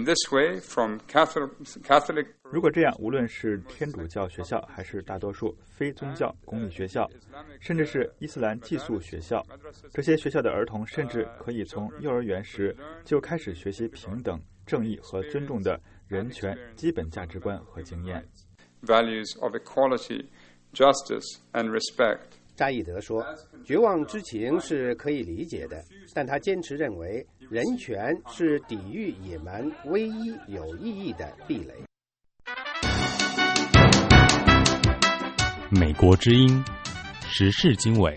如果这样，无论是天主教学校还是大多数非宗教公立学校，甚至是伊斯兰寄宿学校，这些学校的儿童甚至可以从幼儿园时就开始学习平等、正义和尊重的人权基本价值观和经验。 Values of equality, justice and respect. 扎伊德说，绝望之情是可以理解的，但他坚持认为人权是抵御野蛮唯一有意义的壁垒。 美国之音时事经纬。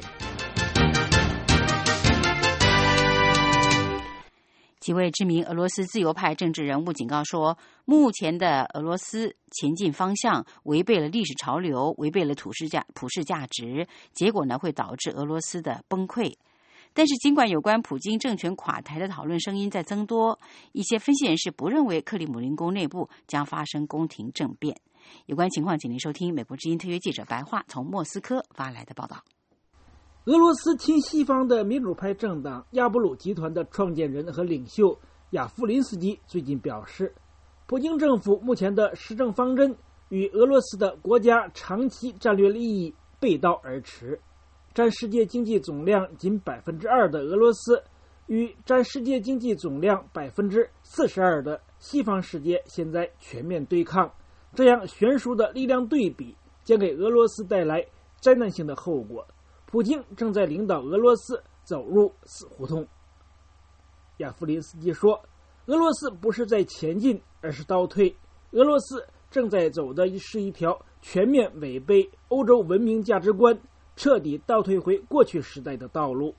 几位知名俄罗斯自由派政治人物警告说，目前的俄罗斯前进方向违背了历史潮流，违背了普世价值，结果呢会导致俄罗斯的崩溃。但是尽管有关普京政权垮台的讨论声音在增多，一些分析人士不认为克里姆林宫内部将发生宫廷政变。有关情况请您收听美国之音特约记者白桦从莫斯科发来的报道。 俄罗斯亲西方的民主派政党亚布鲁集团的创建人和领袖亚夫林斯基最近表示，普京政府目前的施政方针与俄罗斯的国家长期战略利益背道而驰。占世界经济总量仅 2% 的俄罗斯与占世界经济总量 42% 的西方世界现在全面对抗，这样悬殊的力量对比将给俄罗斯带来灾难性的后果。普京正在领导俄罗斯走入死胡同。亚夫林斯基说，俄罗斯不是在前进，而是倒退。俄罗斯正在走的是一条全面违背欧洲文明价值观、彻底倒退回过去时代的道路。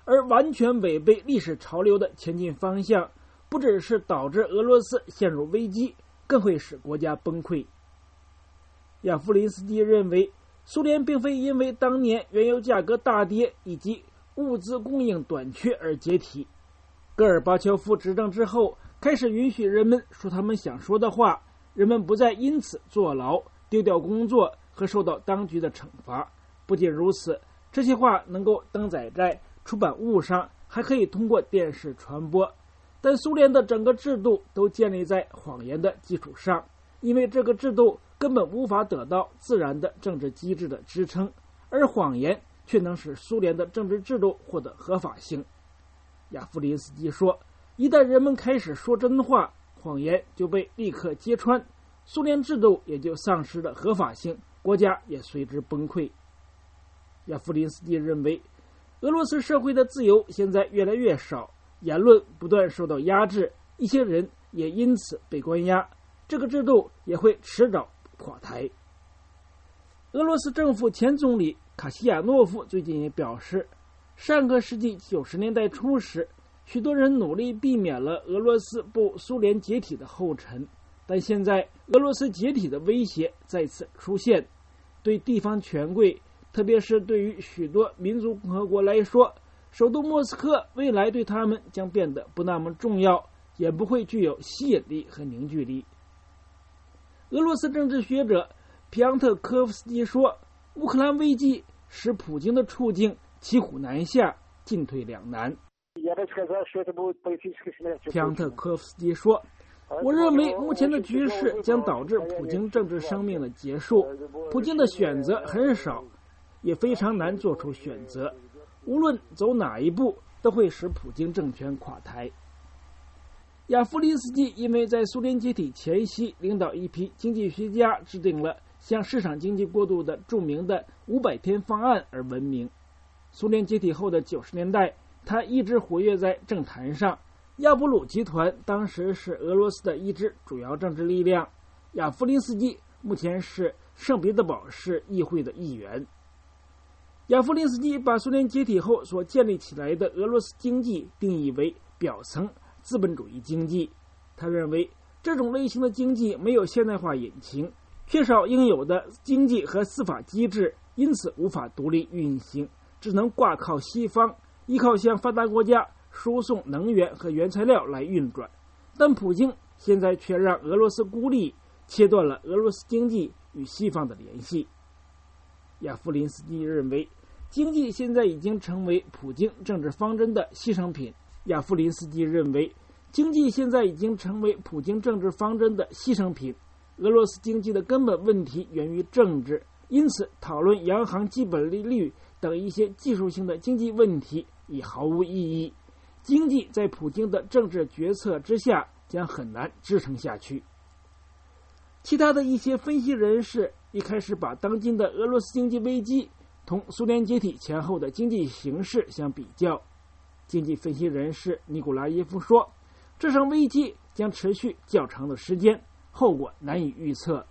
而完全违背历史潮流的前进方向，不只是导致俄罗斯陷入危机，更会使国家崩溃。亚夫林斯基认为，苏联并非因为当年原油价格大跌以及物资供应短缺而解体。戈尔巴乔夫执政之后，开始允许人们说他们想说的话，人们不再因此坐牢、丢掉工作和受到当局的惩罚。不仅如此，这些话能够登载在出版物上，还可以通过电视传播。但苏联的整个制度都建立在谎言的基础上，因为这个制度根本无法得到自然的政治机制的支撑，而谎言却能使苏联的政治制度获得合法性。亚夫林斯基说，一旦人们开始说真话，谎言就被立刻揭穿，苏联制度也就丧失了合法性，国家也随之崩溃。亚夫林斯基认为，俄罗斯社会的自由现在越来越少，言论不断受到压制，一些人也因此被关押，这个制度也会迟早垮台。俄罗斯政府前总理卡西亚诺夫最近也表示，上个世纪90年代初时，许多人努力避免了俄罗斯步苏联解体的后尘，但现在俄罗斯解体的威胁再次出现，对地方权贵，特别是对于许多民族共和国来说，首都莫斯科未来对他们将变得不那么重要，也不会具有吸引力和凝聚力。俄罗斯政治学者皮昂特科夫斯基说，乌克兰危机使普京的处境骑虎难下，进退两难。皮昂特科夫斯基说，我认为目前的局势将导致普京政治生命的结束，普京的选择很少，也非常难做出选择，无论走哪一步都会使普京政权垮台。亚夫林斯基因为在苏联解体前夕领导一批经济学家制定了向市场经济过渡的著名的500天方案而闻名。苏联解体后的90年代，他一直活跃在政坛上。亚布鲁集团当时是俄罗斯的一支主要政治力量。亚夫林斯基目前是圣彼得堡市议会的议员。亚夫林斯基把苏联解体后所建立起来的俄罗斯经济定义为表层资本主义经济。他认为这种类型的经济没有现代化引擎，缺少应有的经济和司法机制，因此无法独立运行，只能挂靠西方，依靠向发达国家输送能源和原材料来运转。但普京现在却让俄罗斯孤立，切断了俄罗斯经济与西方的联系。亚夫林斯基认为，经济现在已经成为普京政治方针的牺牲品。亚夫林斯基认为，经济现在已经成为普京政治方针的牺牲品。俄罗斯经济的根本问题源于政治，因此讨论央行基本利率等一些技术性的经济问题已毫无意义。经济在普京的政治决策之下将很难支撑下去。其他的一些分析人士一开始把当今的俄罗斯经济危机同苏联解体前后的经济形势相比较。经济分析人士尼古拉耶夫说，这场危机将持续较长的时间，后果难以预测。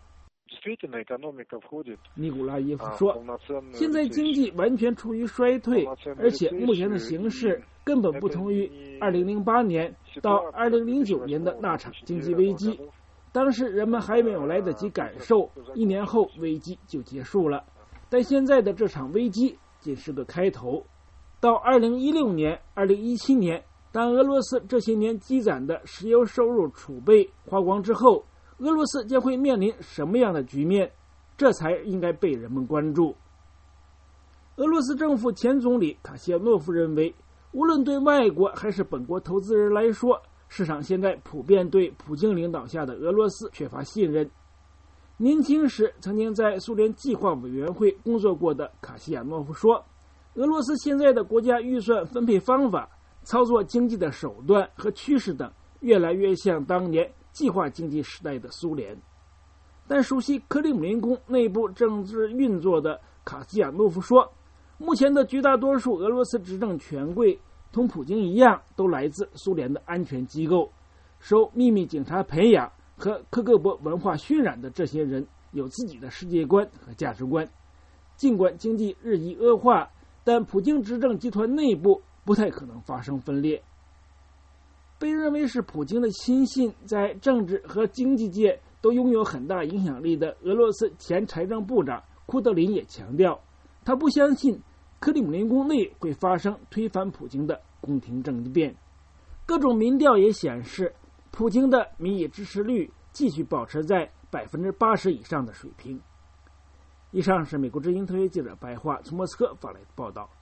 尼古拉耶夫说，现在经济完全处于衰退，而且目前的形势根本不同于2008年到2009年的那场经济危机。当时人们还没有来得及感受，1年后危机就结束了。但现在的这场危机仅是个开头。到2016年、2017年，当俄罗斯这些年积攒的石油收入储备花光之后，俄罗斯将会面临什么样的局面？这才应该被人们关注。俄罗斯政府前总理卡谢诺夫认为，无论对外国还是本国投资人来说，市场现在普遍对普京领导下的俄罗斯缺乏信任。年轻时曾经在苏联计划委员会工作过的卡西亚诺夫说，俄罗斯现在的国家预算分配方法、操作经济的手段和趋势等越来越像当年计划经济时代的苏联。但熟悉克里姆林宫内部政治运作的卡西亚诺夫说，目前的绝大多数俄罗斯执政权贵同普京一样，都来自苏联的安全机构，受秘密警察培养和克格勃文化熏染的这些人有自己的世界观和价值观。尽管经济日益恶化，但普京执政集团内部不太可能发生分裂。被认为是普京的亲信，在政治和经济界都拥有很大影响力的俄罗斯前财政部长库德林也强调，他不相信克里姆林宫内会发生推翻普京的宫廷政变。各种民调也显示，普京的民意支持率继续保持在80%以上的水平。以上是美国之音特约记者白桦从莫斯科发来的报道。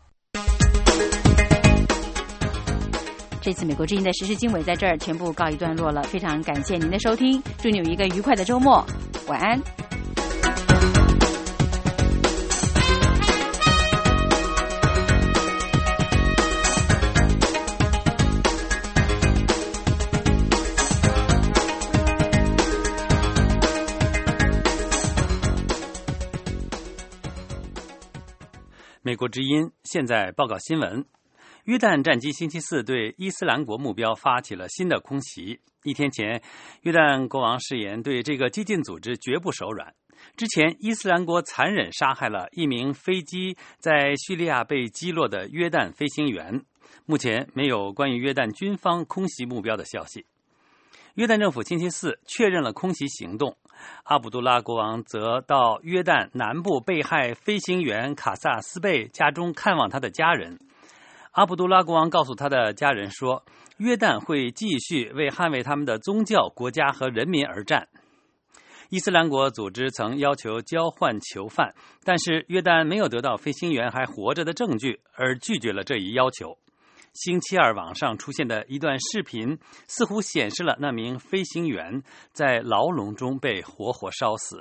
这次美国之音的时事经纬在这儿全部告一段落了，非常感谢您的收听，祝你有一个愉快的周末，晚安。 美国之音现在报告新闻。约旦战机星期四对伊斯兰国目标发起了新的空袭。一天前，约旦国王誓言对这个激进组织绝不手软。之前，伊斯兰国残忍杀害了一名飞机在叙利亚被击落的约旦飞行员。目前没有关于约旦军方空袭目标的消息。约旦政府星期四确认了空袭行动。阿卜杜拉国王则到约旦南部被害飞行员卡萨斯贝家中看望他的家人。阿卜杜拉国王告诉他的家人说，约旦会继续为捍卫他们的宗教、国家和人民而战。伊斯兰国组织曾要求交换囚犯，但是约旦没有得到飞行员还活着的证据，而拒绝了这一要求。星期二网上出现的一段视频似乎显示了那名飞行员在牢笼中被活活烧死。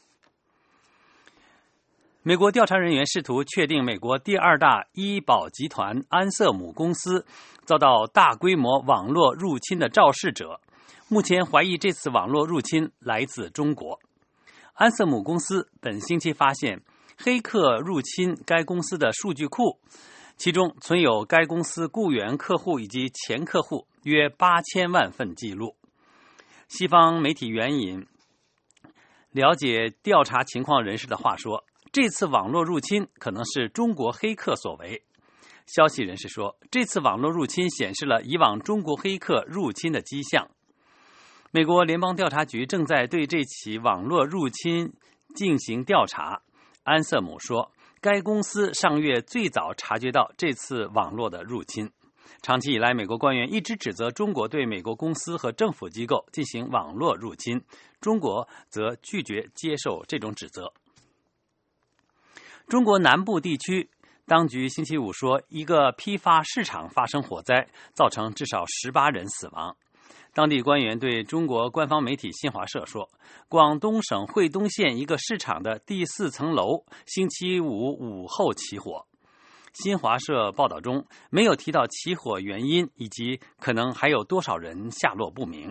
美国调查人员试图确定美国第二大医保集团安瑟姆公司遭到大规模网络入侵的肇事者，目前怀疑这次网络入侵来自中国。安瑟姆公司本星期发现黑客入侵该公司的数据库，其中存有该公司雇员、客户以及前客户约8000万份记录。西方媒体援引了解调查情况人士的话说，这次网络入侵可能是中国黑客所为。消息人士说，这次网络入侵显示了以往中国黑客入侵的迹象。美国联邦调查局正在对这起网络入侵进行调查。安瑟姆说，该公司上月最早察觉到这次网络的入侵。长期以来，美国官员一直指责中国对美国公司和政府机构进行网络入侵，中国则拒绝接受这种指责。中国南部地区当局星期五说，一个批发市场发生火灾，造成至少18人死亡。当地官员对中国官方媒体新华社说，广东省惠东县一个市场的第4层楼星期五午后起火。新华社报道中没有提到起火原因以及可能还有多少人下落不明。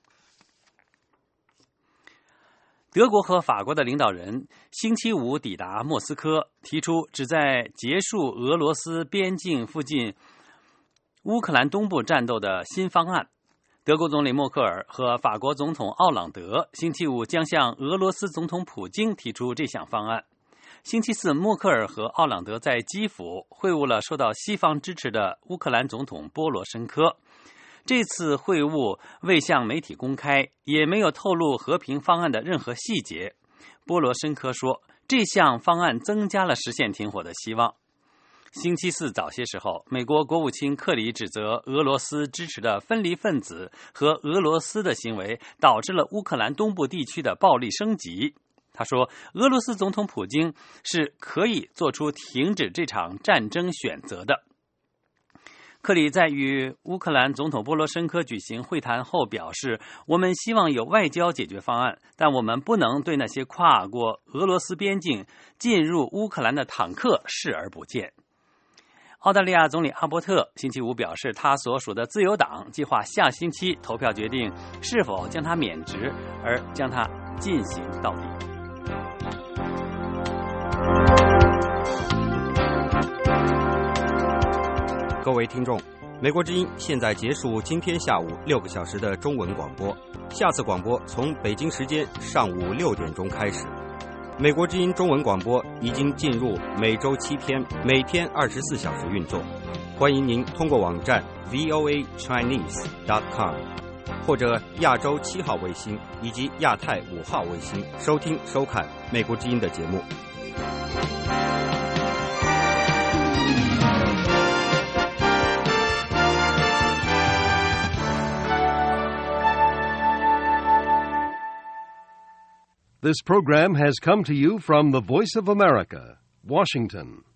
德国和法国的领导人星期五抵达莫斯科，提出旨在结束俄罗斯边境附近乌克兰东部战斗的新方案。德国总理默克尔和法国总统奥朗德星期五将向俄罗斯总统普京提出这项方案。星期四，默克尔和奥朗德在基辅会晤了受到西方支持的乌克兰总统波罗申科。这次会晤未向媒体公开，也没有透露和平方案的任何细节。波罗申科说，这项方案增加了实现停火的希望。星期四早些时候，美国国务卿克里指责俄罗斯支持的分离分子和俄罗斯的行为导致了乌克兰东部地区的暴力升级。他说，俄罗斯总统普京是可以做出停止这场战争选择的。克里在与乌克兰总统波罗申科举行会谈后表示，我们希望有外交解决方案，但我们不能对那些跨过俄罗斯边境进入乌克兰的坦克视而不见。澳大利亚总理阿伯特星期五表示，他所属的自由党计划下星期投票决定是否将他免职，而将他进行到底。 各位听众，美国之音现在结束今天下午6个小时的中文广播，下次广播从北京时间上午6点钟开始。美国之音中文广播已经进入每周7天，每天24小时运作。 欢迎您通过网站 voachinese.com 或者亚洲7号卫星以及亚太5号卫星收听收看美国之音的节目。 This program has come to you from the Voice of America, Washington.